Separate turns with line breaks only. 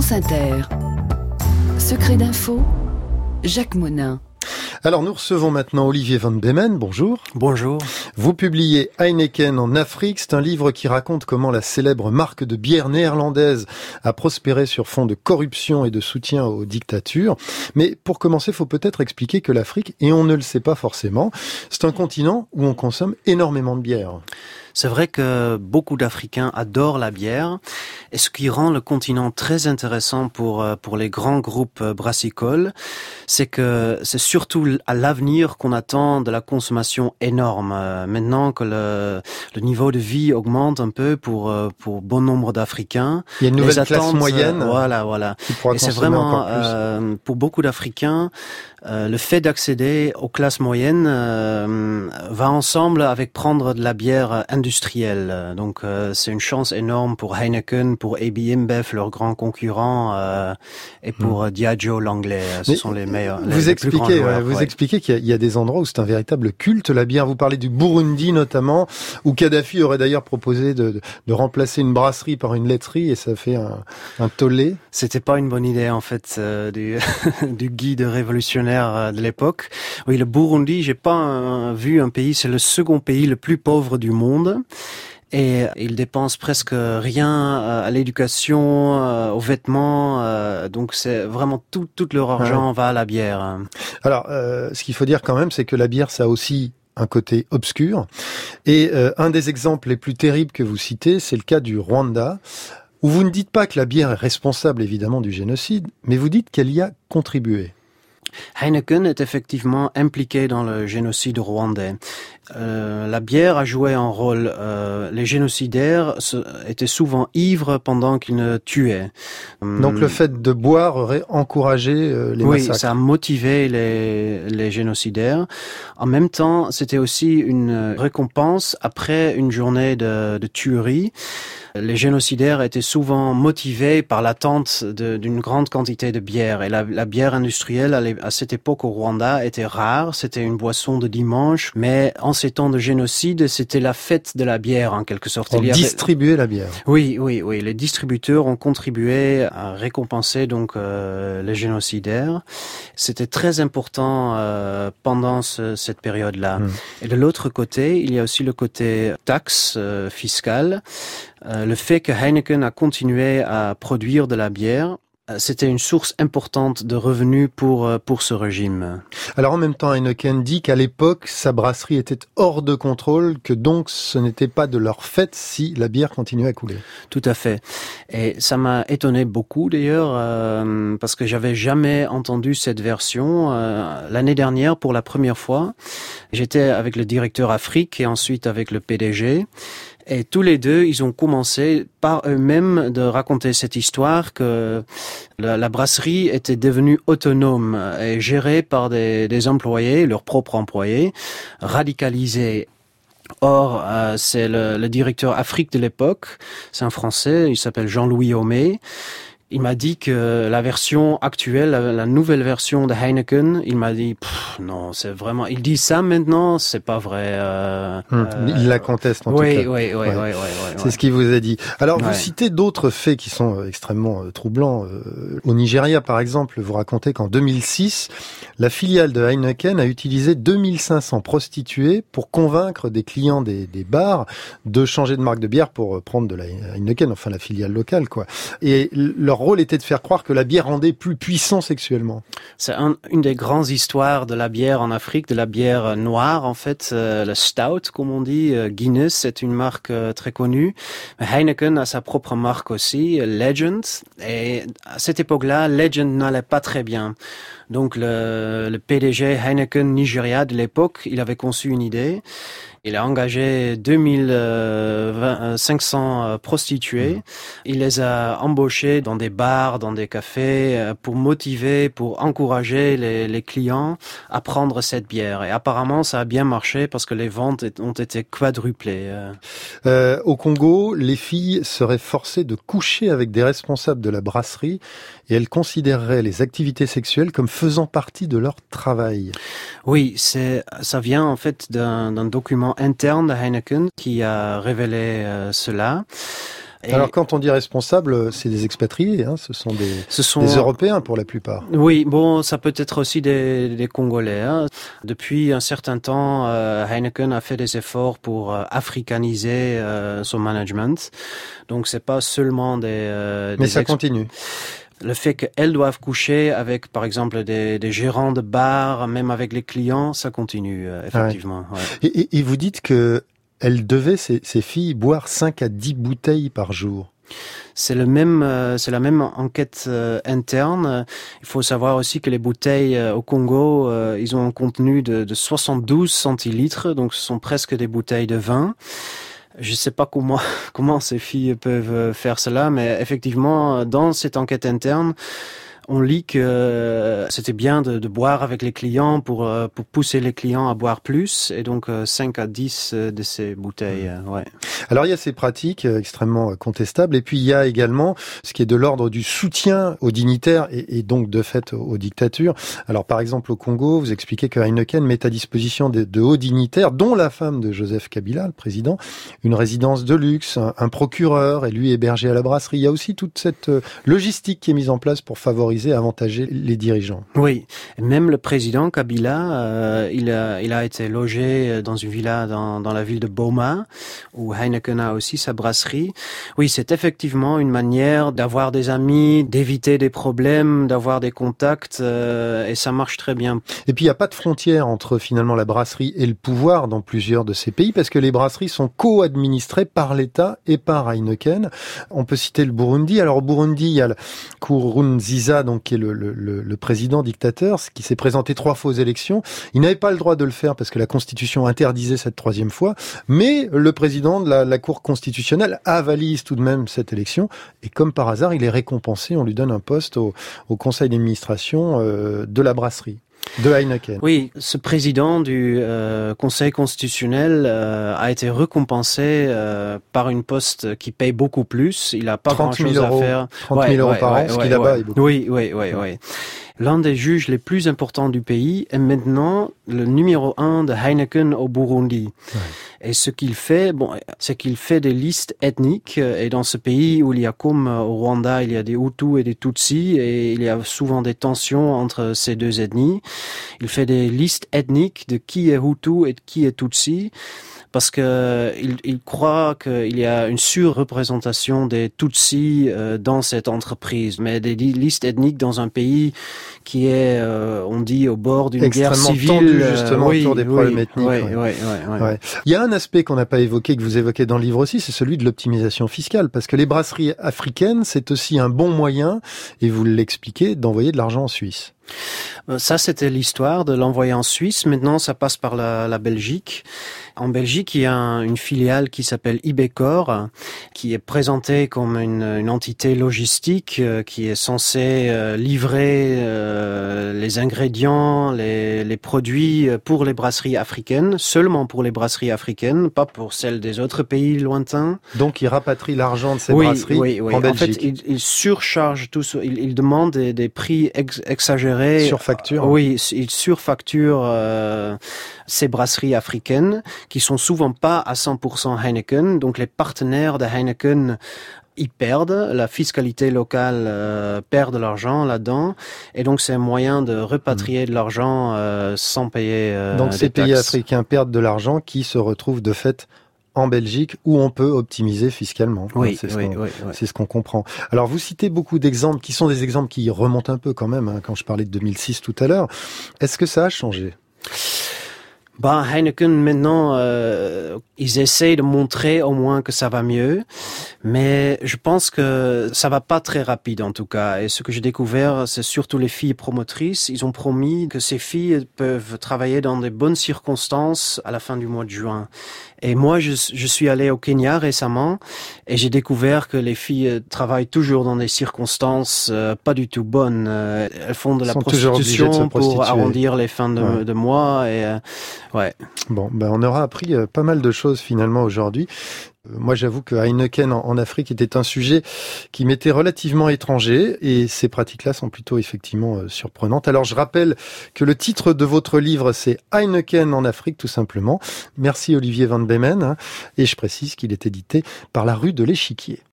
France Inter. Secret d'info, Jacques Monin.
Alors nous recevons maintenant Olivier Van Beemen, bonjour.
Bonjour.
Vous publiez Heineken en Afrique, c'est un livre qui raconte comment la célèbre marque de bière néerlandaise a prospéré sur fond de corruption et de soutien aux dictatures. Mais pour commencer, il faut peut-être expliquer que l'Afrique, et on ne le sait pas forcément, c'est un continent où on consomme énormément de bière.
C'est vrai que beaucoup d'Africains adorent la bière, et ce qui rend le continent très intéressant pour les grands groupes brassicoles, c'est que c'est surtout à l'avenir qu'on attend de la consommation énorme. Maintenant que le niveau de vie augmente un peu pour bon nombre d'Africains,
il y a une nouvelle classe moyenne.
Voilà. Et c'est vraiment pour beaucoup d'Africains, le fait d'accéder aux classes moyennes va ensemble avec prendre de la bière industrielle. Donc c'est une chance énorme pour Heineken, pour AB InBev, leurs grands concurrents, et pour Diageo l'anglais. Ce sont les meilleurs.
Vous expliquez qu'il y a des endroits où c'est un véritable culte, la bière. Vous parlez du Burundi notamment, où Kadhafi aurait d'ailleurs proposé de remplacer une brasserie par une laiterie, et ça fait un tollé.
C'était pas une bonne idée en fait du guide révolutionnaire de l'époque. Oui, le Burundi, j'ai pas vu un pays, c'est le second pays le plus pauvre du monde. Et ils dépensent presque rien à l'éducation, aux vêtements, donc c'est vraiment tout leur argent va à la bière.
Alors, ce qu'il faut dire quand même, c'est que la bière, ça a aussi un côté obscur. Et un des exemples les plus terribles que vous citez, c'est le cas du Rwanda, où vous ne dites pas que la bière est responsable évidemment du génocide, mais vous dites qu'elle y a contribué.
Heineken est effectivement impliqué dans le génocide rwandais. La bière a joué un rôle. Les génocidaires étaient souvent ivres pendant qu'ils ne tuaient.
Donc le fait de boire aurait encouragé les massacres.
Oui, ça a motivé les génocidaires. En même temps, c'était aussi une récompense après une journée de tuerie. Les génocidaires étaient souvent motivés par l'attente d'une grande quantité de bière. Et la bière industrielle, à cette époque au Rwanda, était rare. C'était une boisson de dimanche. Mais en ces temps de génocide, c'était la fête de la bière, en quelque sorte.
On distribuait la bière.
Oui. Les distributeurs ont contribué à récompenser donc les génocidaires. C'était très important pendant cette période-là. Et de l'autre côté, il y a aussi le côté taxe fiscale. Le fait que Heineken a continué à produire de la bière, c'était une source importante de revenus pour ce régime.
Alors en même temps, Heineken dit qu'à l'époque, sa brasserie était hors de contrôle, que donc ce n'était pas de leur fait si la bière continuait à couler.
Tout à fait. Et ça m'a étonné beaucoup d'ailleurs, parce que j'avais jamais entendu cette version. L'année dernière, pour la première fois, j'étais avec le directeur Afrique et ensuite avec le PDG. Et tous les deux, ils ont commencé par eux-mêmes de raconter cette histoire que la brasserie était devenue autonome et gérée par des employés, leurs propres employés, radicalisés. Or, c'est le directeur Afrique de l'époque, c'est un Français, il s'appelle Jean-Louis Homé. Il m'a dit que la version actuelle, la nouvelle version de Heineken, il m'a dit non, c'est vraiment. Il dit ça maintenant, c'est pas vrai.
Il la conteste en tout cas.
Oui.
C'est ce qu'il vous a dit. Alors vous citez d'autres faits qui sont extrêmement troublants. Au Nigeria, par exemple, vous racontez qu'en 2006, la filiale de Heineken a utilisé 2500 prostituées pour convaincre des clients des bars de changer de marque de bière pour prendre de la Heineken, enfin la filiale locale, quoi. Et leur rôle était de faire croire que la bière rendait plus puissant sexuellement.
C'est une des grandes histoires de la bière en Afrique, de la bière noire en fait, le stout comme on dit. Guinness c'est une marque très connue. Heineken a sa propre marque aussi, Legend. Et à cette époque-là, Legend n'allait pas très bien. Donc le PDG Heineken Nigeria de l'époque, il avait conçu une idée. Il a engagé 2500 prostituées. Il les a embauchées dans des bars, dans des cafés, pour motiver, pour encourager les clients à prendre cette bière. Et apparemment, ça a bien marché parce que les ventes ont été quadruplées.
Au Congo, les filles seraient forcées de coucher avec des responsables de la brasserie et elles considéreraient les activités sexuelles comme faisant partie de leur travail.
Oui, ça vient en fait d'un document interne de Heineken qui a révélé cela.
Alors quand on dit responsable, c'est des expatriés, hein, ce sont des Européens pour la plupart.
Oui, bon, ça peut être aussi des Congolais. Hein. Depuis un certain temps, Heineken a fait des efforts pour africaniser son management. Donc c'est pas seulement
Mais ça continue.
Le fait qu'elles doivent coucher avec, par exemple, des gérants de bars, même avec les clients, ça continue, effectivement.
Ouais. Ouais. Et vous dites que elles devaient, ces filles, boire 5 à 10 bouteilles par jour.
C'est la même enquête interne. Il faut savoir aussi que les bouteilles au Congo, ils ont un contenu de 72 centilitres, donc ce sont presque des bouteilles de vin. Je sais pas comment ces filles peuvent faire cela, mais effectivement, dans cette enquête interne, on lit que c'était bien de boire avec les clients pour pousser les clients à boire plus, et donc 5 à 10 de ces bouteilles. Ouais.
Alors il y a ces pratiques extrêmement contestables, et puis il y a également ce qui est de l'ordre du soutien aux dignitaires et donc de fait aux dictatures. Alors par exemple au Congo, vous expliquez que Heineken met à disposition de hauts dignitaires, dont la femme de Joseph Kabila, le président, une résidence de luxe, un procureur, et lui hébergé à la brasserie. Il y a aussi toute cette logistique qui est mise en place pour favoriser, avantager les dirigeants.
Oui, même le président Kabila, il a été logé dans une villa dans la ville de Boma, où Heineken a aussi sa brasserie. Oui, c'est effectivement une manière d'avoir des amis, d'éviter des problèmes, d'avoir des contacts, et ça marche très bien.
Et puis il n'y a pas de frontière entre finalement la brasserie et le pouvoir dans plusieurs de ces pays, parce que les brasseries sont co-administrées par l'État et par Heineken. On peut citer le Burundi. Alors au Burundi, il y a le Nkurunziza, donc qui est le président dictateur, qui s'est présenté 3 fois aux élections. Il n'avait pas le droit de le faire parce que la Constitution interdisait cette 3e fois, mais le président de la Cour constitutionnelle avalise tout de même cette élection, et comme par hasard, il est récompensé, on lui donne un poste au conseil d'administration de la brasserie. De Heineken.
Oui, ce président du Conseil constitutionnel a été récompensé par une poste qui paye beaucoup plus. Il n'a pas grand-chose à faire.
30 000 euros par an, ce qui là-bas est beaucoup.
Oui. L'un des juges les plus importants du pays est maintenant le numéro 1 de Heineken au Burundi. Ouais. Et ce qu'il fait, c'est qu'il fait des listes ethniques. Et dans ce pays où il y a, comme au Rwanda, il y a des Hutus et des Tutsis, et il y a souvent des tensions entre ces deux ethnies, il fait des listes ethniques de qui est Hutu et de qui est Tutsi, parce que il croit qu'il y a une surreprésentation des Tutsis dans cette entreprise. Mais des listes ethniques dans un pays qui est, on dit, au bord d'une guerre civile,
tendu justement autour des problèmes ethniques. Ouais. Il y a un aspect qu'on n'a pas évoqué, que vous évoquez dans le livre aussi, c'est celui de l'optimisation fiscale, parce que les brasseries africaines, c'est aussi un bon moyen, et vous l'expliquez, d'envoyer de l'argent en Suisse.
Ça, c'était l'histoire de l'envoyer en Suisse. Maintenant, ça passe par la Belgique. En Belgique, il y a une filiale qui s'appelle Ibecor, qui est présentée comme une entité logistique qui est censée livrer les ingrédients, les produits pour les brasseries africaines, seulement pour les brasseries africaines, pas pour celles des autres pays lointains.
Donc, il rapatrie l'argent de ces brasseries en Belgique.
En fait, il surcharge tout ça. Il demande des prix exagérés.
Surfacture.
Oui, il surfacture ces brasseries africaines qui sont souvent pas à 100% Heineken. Donc les partenaires de Heineken, ils perdent, la fiscalité locale perd de l'argent là-dedans, et donc c'est un moyen de repatrier de l'argent sans payer
donc ces pays africains perdent de l'argent qui se retrouvent de fait en Belgique, où on peut optimiser fiscalement.
Oui,
c'est ce qu'on comprend. Alors, vous citez beaucoup d'exemples, qui sont des exemples qui remontent un peu quand même, hein, quand je parlais de 2006 tout à l'heure. Est-ce que ça a changé ?
Heineken, maintenant, ils essayent de montrer au moins que ça va mieux, mais je pense que ça va pas très rapide en tout cas. Et ce que j'ai découvert, c'est surtout les filles promotrices. Ils ont promis que ces filles peuvent travailler dans de bonnes circonstances à la fin du mois de juin. Et moi, je suis allé au Kenya récemment et j'ai découvert que les filles travaillent toujours dans des circonstances pas du tout bonnes. Elles font de la prostitution pour arrondir les fins de mois. Et
Bon, on aura appris pas mal de choses finalement aujourd'hui. Moi, j'avoue que Heineken en Afrique était un sujet qui m'était relativement étranger, et ces pratiques-là sont plutôt effectivement surprenantes. Alors, je rappelle que le titre de votre livre, c'est Heineken en Afrique, tout simplement. Merci Olivier Van Beemen, et je précise qu'il est édité par La Rue de l'Échiquier.